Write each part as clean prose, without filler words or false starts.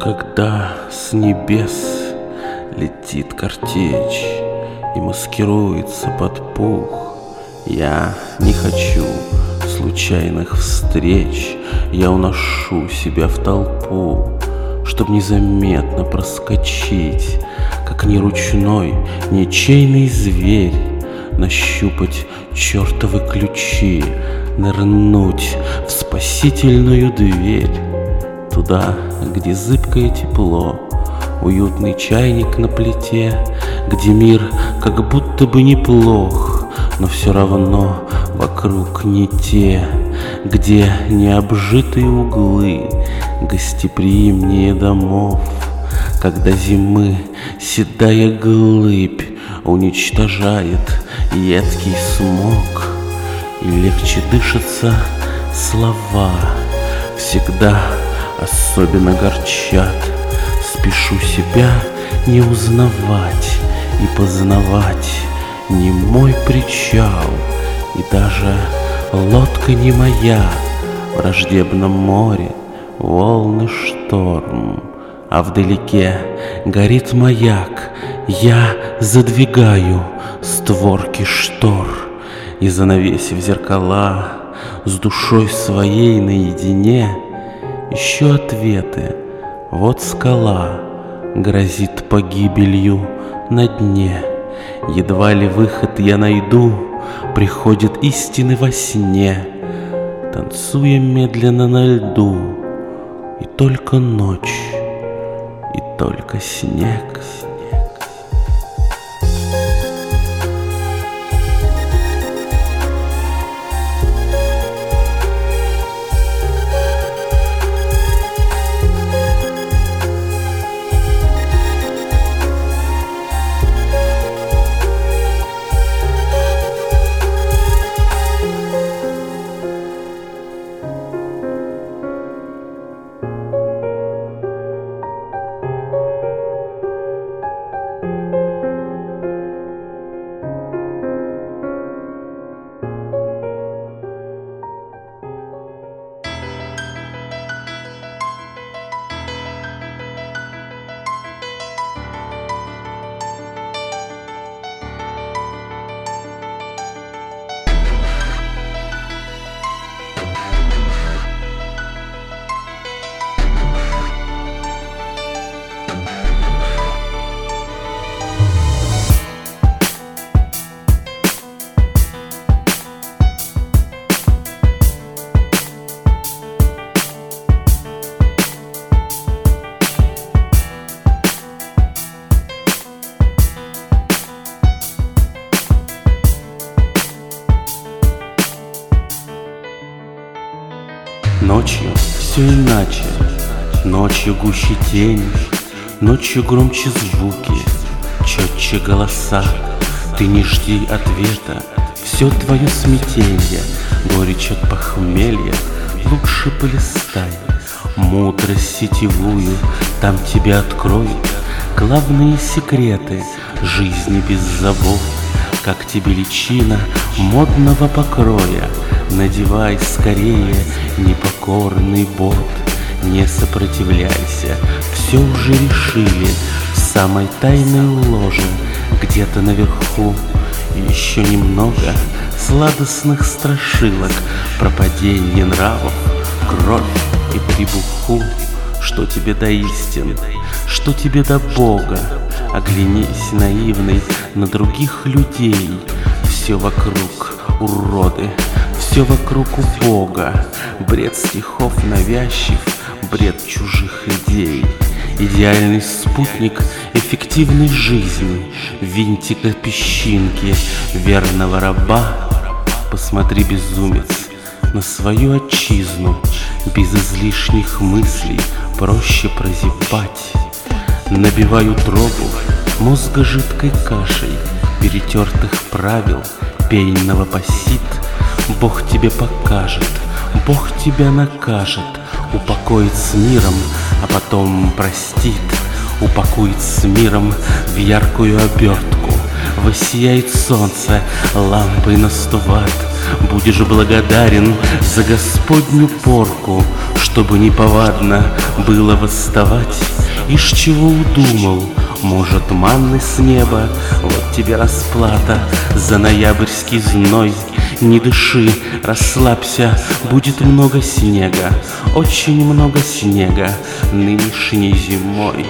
Когда с небес летит картечь и маскируется под пух, я не хочу случайных встреч, я уношу себя в толпу, чтоб незаметно проскочить, как ни ручной, ничейный зверь, нащупать чертовы ключи, нырнуть в спасительную дверь. Туда, где зыбкое тепло, уютный чайник на плите, где мир как будто бы неплох, но все равно вокруг не те, где необжитые углы гостеприимнее домов, когда зимы седая глыбь уничтожает едкий смог, и легче дышатся слова, всегда особенно горчат. Спешу себя не узнавать и познавать не мой причал, и даже лодка не моя в враждебном море, волны шторм, а вдалеке горит маяк. Я задвигаю створки штор и, занавесив зеркала, с душой своей наедине ищу ответы. Вот скала грозит погибелью на дне. Едва ли выход я найду, приходит истины во сне, танцуя медленно на льду. И только ночь, и только снег. Ночью все иначе, ночью гуще тени, ночью громче звуки, четче голоса. Ты не жди ответа, все твое смятенье, горечь от похмелья, лучше полистай. Мудрость сетевую там тебе откроют главные секреты жизни без забот. Как тебе личина модного покроя, надевай скорее непокорный бот. Не сопротивляйся, все уже решили в самой тайной ложе, где-то наверху. Еще немного сладостных страшилок про падение нравов, кровь и требуху. Что тебе до истин, что тебе до Бога? Оглянись, наивный, на других людей. Все вокруг уроды, все вокруг убого. Бред стихов навязчив, бред чужих идей. Идеальный спутник эффективной жизни, винтика песчинки верного раба. Посмотри, безумец, на свою отчизну, без излишних мыслей проще прозябать. Набиваю тробу мозга жидкой кашей перетертых правил пейного пасит. Бог тебе покажет, Бог тебя накажет, упокоит с миром, а потом простит. Упакует с миром в яркую обертку. Воссияет солнце, лампой настувает. Будешь благодарен за Господню порку, чтобы неповадно было восставать. ишь чего удумал? Может, манны с неба? Вот тебе расплата за ноябрьский зной. Не дыши, расслабься, будет много снега, очень много снега нынешней зимой.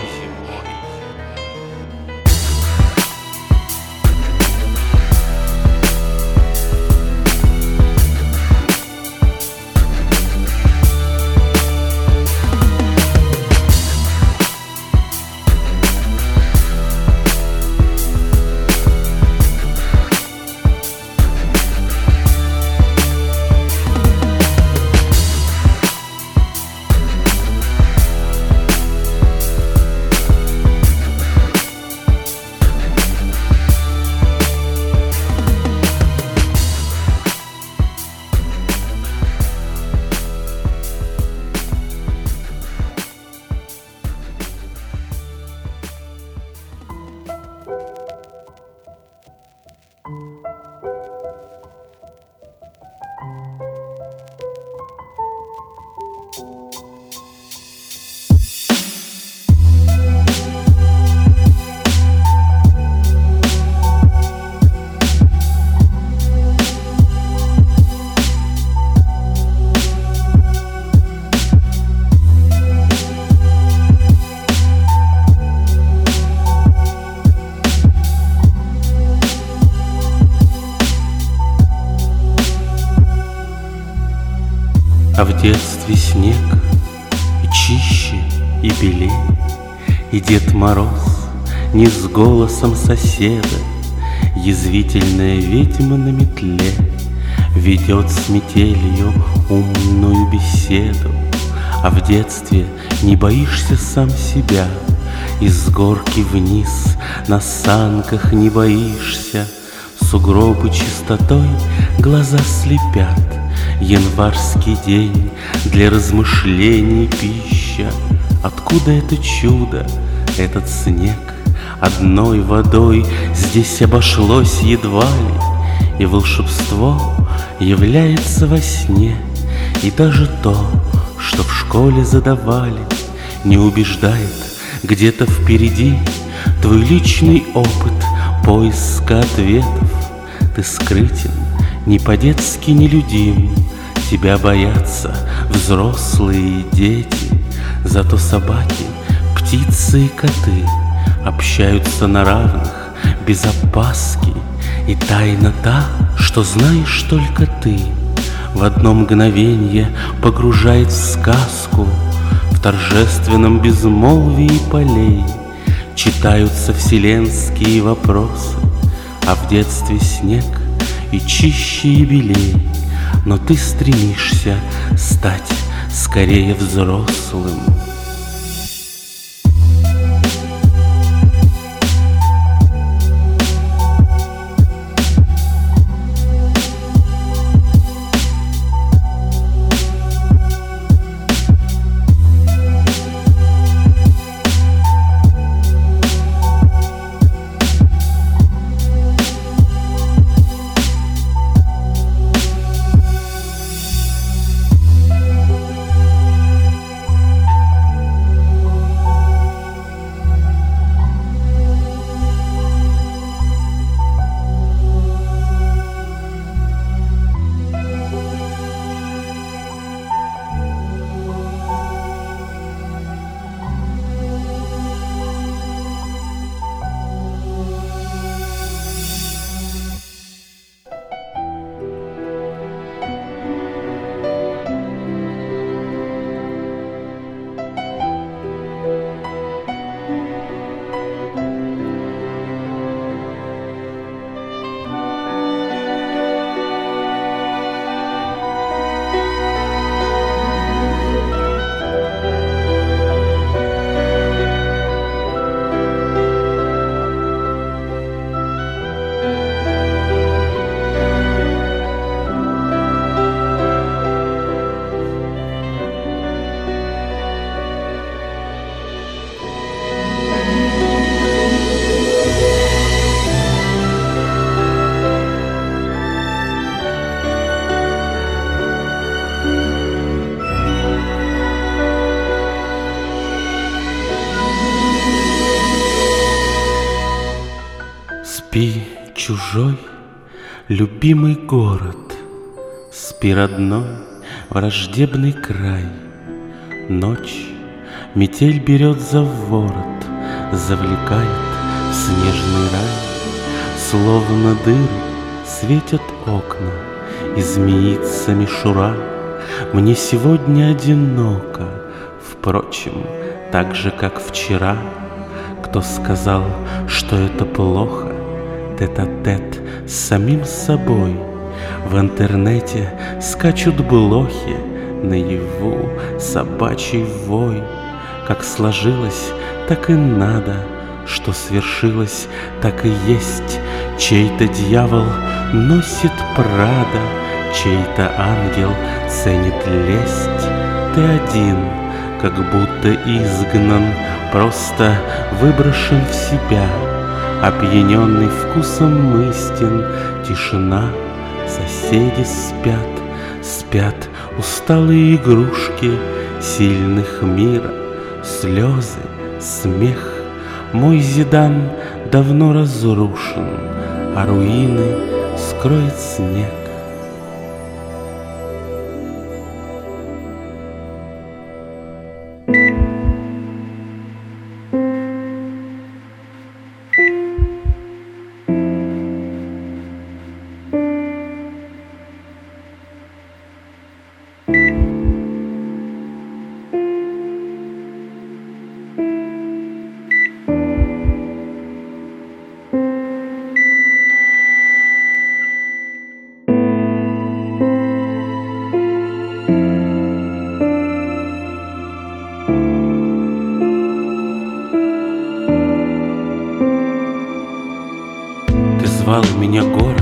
А в детстве снег и чище, и белей, и Дед Мороз не с голосом соседа, язвительная ведьма на метле ведет с метелью умную беседу. А в детстве не боишься сам себя, из горки вниз на санках не боишься, сугробы чистотой глаза слепят. Январский день для размышлений пища. Откуда это чудо, этот снег? Одной водой здесь обошлось едва ли, и волшебство является во сне. И даже то, что в школе задавали, не убеждает. Где-то впереди твой личный опыт поиска ответов. Ты скрытен, не по-детски нелюдим, тебя боятся взрослые и дети. Зато собаки, птицы и коты общаются на равных, без опаски. И тайна та, что знаешь только ты, в одно мгновенье погружает в сказку. В торжественном безмолвии полей читаются вселенские вопросы. А в детстве снег и чище, и белей, но ты стремишься стать скорее взрослым. Спи, чужой, любимый город, спи, родной, враждебный край. Ночь, метель берет за ворот, завлекает в снежный рай. Словно дыры светят окна, и змеится мишура. Мне сегодня одиноко, впрочем, так же, как вчера. Кто сказал, что это плохо? Тет-а-тет с самим собой. В интернете скачут блохи, наяву собачий вой. Как сложилось, так и надо, что свершилось, так и есть. Чей-то дьявол носит Прада, чей-то ангел ценит лесть. Ты один, как будто изгнан, просто выброшен в себя. Опьяненный вкусом истин, тишина, соседи спят. Спят усталые игрушки сильных мира, слезы, смех. Мой Зидан давно разрушен, а руины скроет снег. Звал меня город,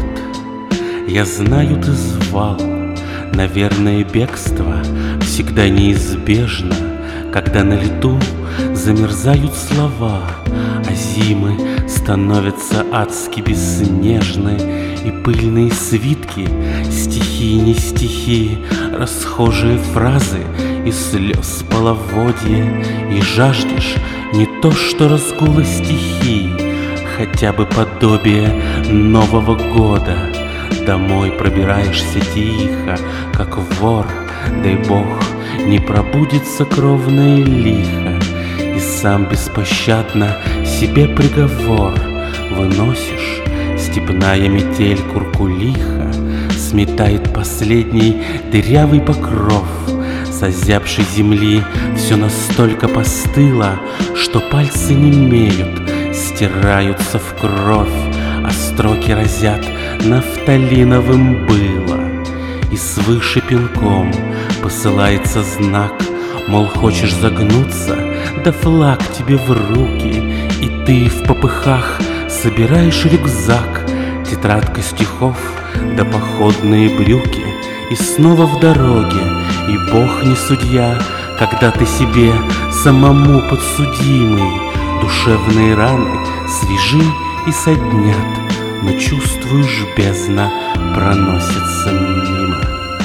я знаю, ты звал. Наверное, бегство всегда неизбежно, когда на лету замерзают слова, а зимы становятся адски бесснежны, и пыльные свитки, стихи не стихи, расхожие фразы и слез половодье. И жаждешь не то что разгула стихий, хотя бы подобие Нового года. Домой пробираешься тихо, как вор. Дай Бог, не пробудится кровное лихо, и сам беспощадно себе приговор выносишь. Степная метель куркулиха сметает последний дырявый покров. С озябшей земли все настолько постыло, что пальцы немеют, стираются в кровь, а строки разят нафталиновым было. И свыше пинком посылается знак, мол, хочешь загнуться, да флаг тебе в руки. И ты в попыхах собираешь рюкзак, тетрадка стихов да походные брюки. И снова в дороге, и Бог не судья, когда ты себе самому подсудимый. Душевные раны свежи и соднят, но чувствуешь, бездна проносится мимо.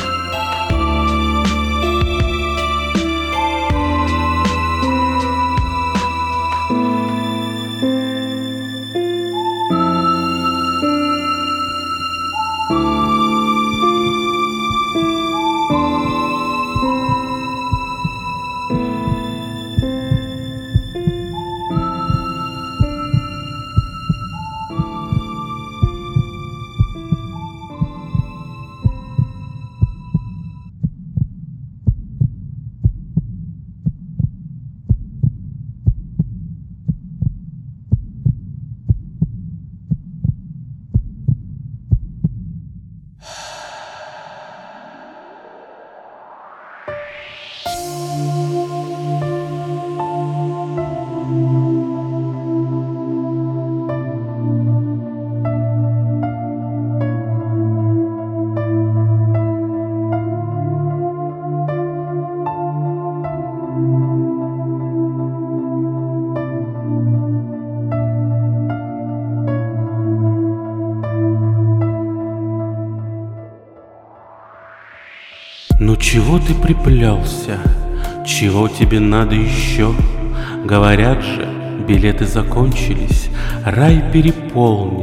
Ну чего ты приплелся? Чего тебе надо еще? Говорят же, билеты закончились, рай переполнен.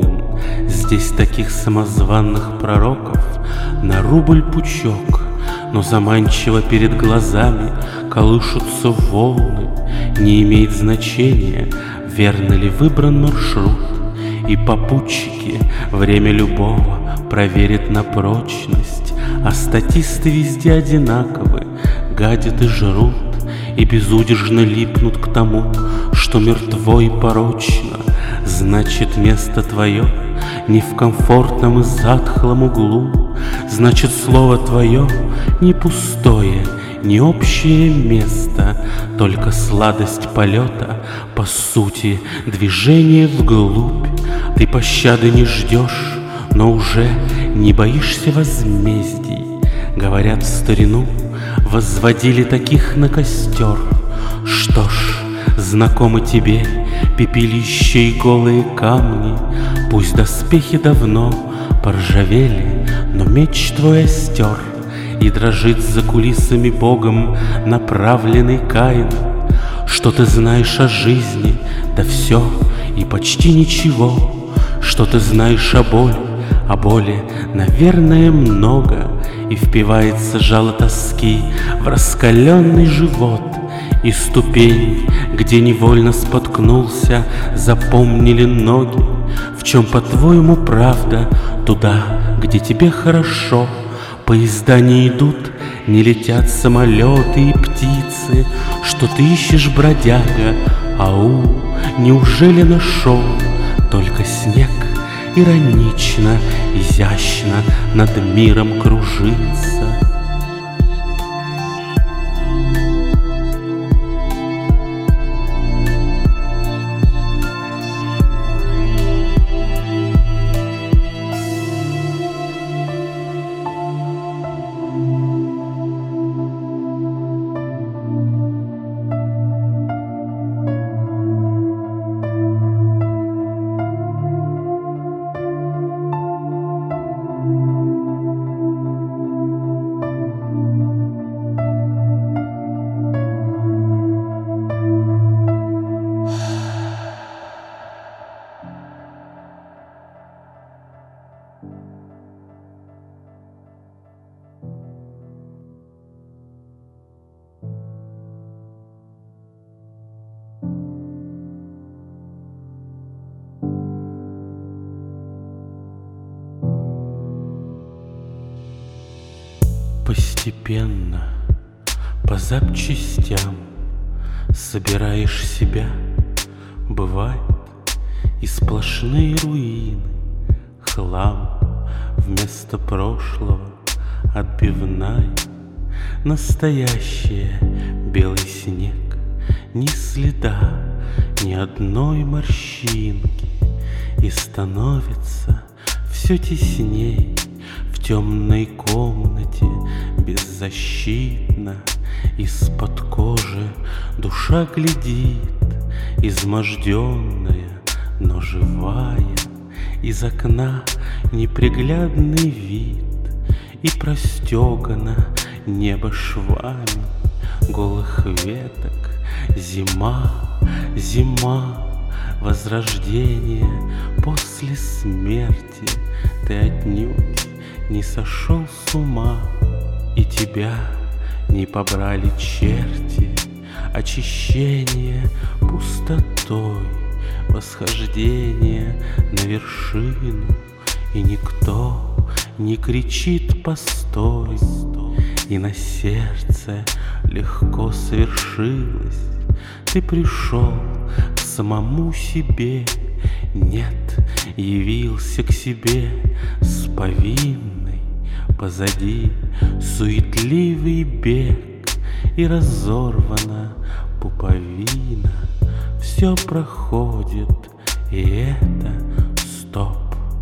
Здесь таких самозванных пророков на рубль пучок, но заманчиво перед глазами колышутся волны. Не имеет значения, верно ли выбран маршрут, и попутчики время любого проверят на прочность. А статисты везде одинаковы, гадят и жрут, и безудержно липнут к тому, что мертво и порочно. Значит, место твое не в комфортном и затхлом углу, значит, слово твое не пустое, не общее место, только сладость полета, по сути, движение вглубь. Ты пощады не ждешь, но уже не боишься возмездий. Говорят, в старину возводили таких на костер. Что ж, знакомы тебе пепелища и голые камни. Пусть доспехи давно поржавели, но меч твой остер, и дрожит за кулисами Богом направленный Каин. Что ты знаешь о жизни? Да все и почти ничего. Что ты знаешь о боли, наверное, много. И впивается жало тоски в раскаленный живот. И ступень, где невольно споткнулся, запомнили ноги. В чем, по-твоему, правда? Туда, где тебе хорошо. Поезда не идут, не летят самолеты и птицы. Что ты ищешь, бродяга? Ау, неужели нашел? Только снег иронично, изящно над миром кружится. Постепенно, по запчастям собираешь себя. Бывает и сплошные руины, хлам вместо прошлого, отбивная. Настоящее белый снег, ни следа, ни одной морщинки. И становится все тесней в темной комнате, беззащитно. Из-под кожи душа глядит, изможденная, но живая. Из окна неприглядный вид, и простегано небо швами голых веток. Зима, зима, возрождение после смерти. Ты отнюдь не сошел с ума, и тебя не побрали черти. Очищение пустотой, восхождение на вершину. И никто не кричит «постой», и на сердце легко свершилось. Ты пришел к самому себе, нет, явился к себе с повинной. Позади суетливый бег, и разорвана пуповина. Все проходит, и это стоп.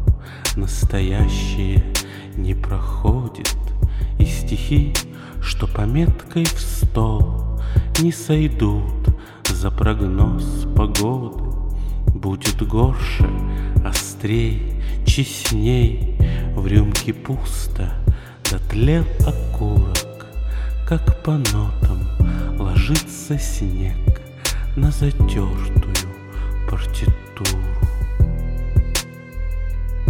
Настоящее не проходит, и стихи, что пометкой в стол, не сойдут за прогноз погоды. Будет горше, острей, честней. В рюмке пусто, дотлел окурок, как по нотам ложится снег на затертую партитуру.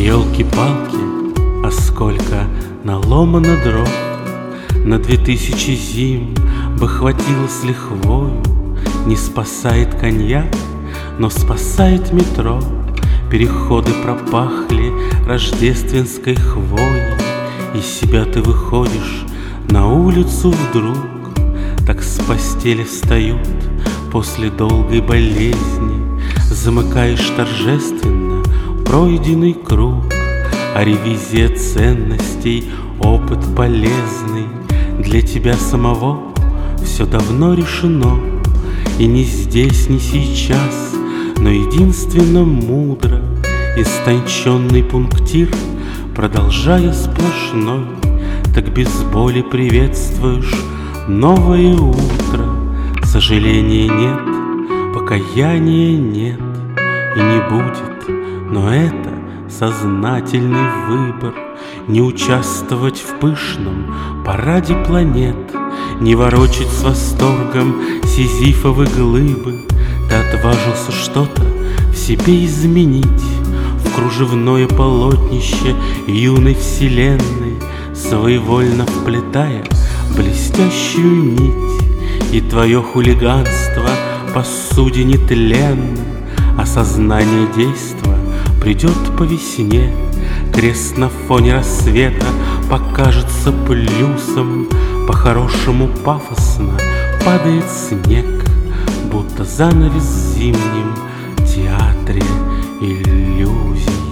Ёлки-палки, а сколько наломано дров, на 2000 зим бы хватило с лихвою. Не спасает коньяк, но спасает метро. Переходы пропахли рождественской хвоей, из себя ты выходишь на улицу вдруг. Так с постели встают после долгой болезни, замыкаешь торжественно пройденный круг. А ревизия ценностей — опыт полезный. Для тебя самого все давно решено, и не здесь, не сейчас, но единственно мудро истонченный пунктир, продолжая сплошной, так без боли приветствуешь новое утро. Сожаления нет, покаяния нет и не будет, но это сознательный выбор. Не участвовать в пышном параде планет, не ворочать с восторгом сизифовы глыбы. Ты отважился что-то в себе изменить, в кружевное полотнище юной вселенной, своевольно вплетая блестящую нить. И твое хулиганство посуде нетленным, а сознание действа придет по весне. Крест на фоне рассвета покажется плюсом, по-хорошему пафосно падает снег, будто занавес в зимнем театре иллюзий.